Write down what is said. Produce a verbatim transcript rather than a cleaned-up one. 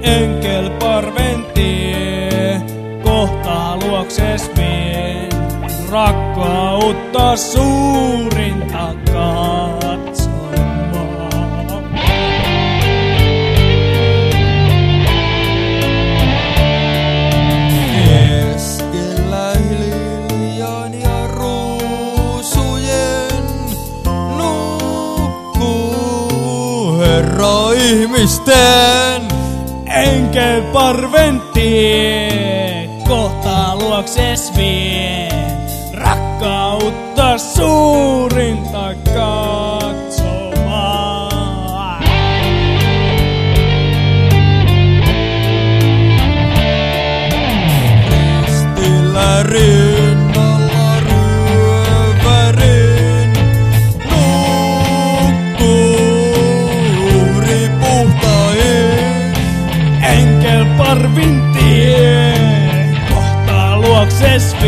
Enkelparven tie, kohta luokses vien, rakkautta suurinta katsomaan. Keskellä hiljan ja ruusujen nukkuu Herra ihmisten. Enkelparven tie, kohta luokses vie, rakkautta suurinta katsomaan. Ristillä rinnalla ryövärin nukkuu ripuhtain. Enkelparven tie, kohta luokses vie.